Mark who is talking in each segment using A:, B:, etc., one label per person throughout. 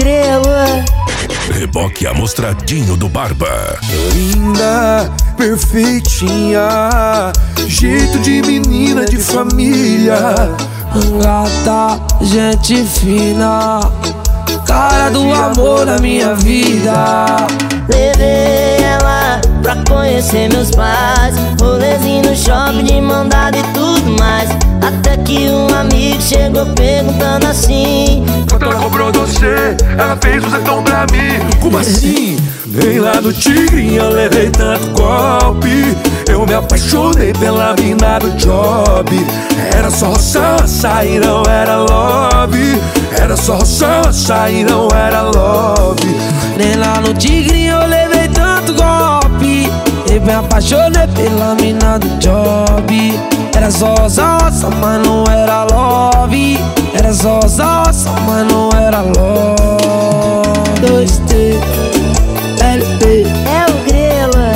A: grelo.
B: Reboque amostradinho do Barba.
C: Linda, perfeitinha, jeito de menina de família.
D: Gata, gente fina, cara do amor da minha vida.
A: Levei ela pra conhecer meus pais, rolezinho no shopping de mão dada e tudo mais. Até que um amigo chegou perguntando assim:
C: quanto ela cobrou você? Ela fez um zetão pra mim. Como assim? Nem lá no Tigrinho eu levei tanto golpe. Eu me apaixonei pela mina do job. Era só roça e não era love. Era só roça e não era love.
D: Nem lá no Tigrinho eu levei tanto golpe. Eu me apaixonei pela mina do job. Era só roça, mas não era love. Era só roça, mas não era love. 2T, LP.
A: é o grelo.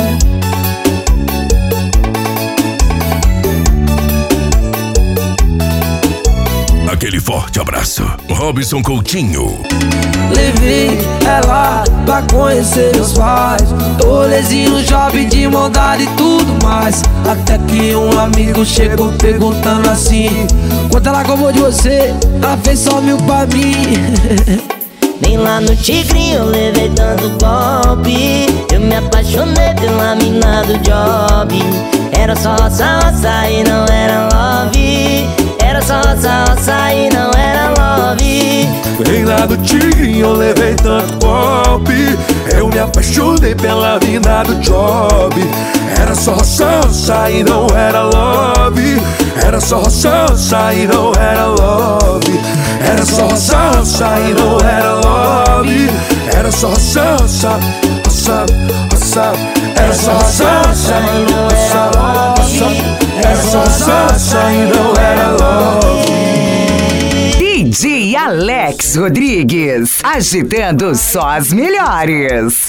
B: Aquele forte abraço. Robson Coutinho.
D: Levei ela pra conhecer meus pais, rolezinho no shopping de mão dada e tudo mais. Até que um amigo chegou perguntando assim: quanto ela cobrou de você? Ela fez só 1000 pra mim.
A: Nem lá no Tigrinho eu levei tanto golpe. Eu me apaixonei pela mina do job. Era só roça e não era love. Era só roça e não era love.
C: Nem lá do Tigrinho eu levei tanto golpe. Eu me apaixonei pela mina do job. Era só roça e não era love. Era só roça e não era love. Era só roça e não era love. Era só roça. Era só roça e não era love. Era só roça e não era love.
E: DJ Alex Rodrigues, agitando só as melhores.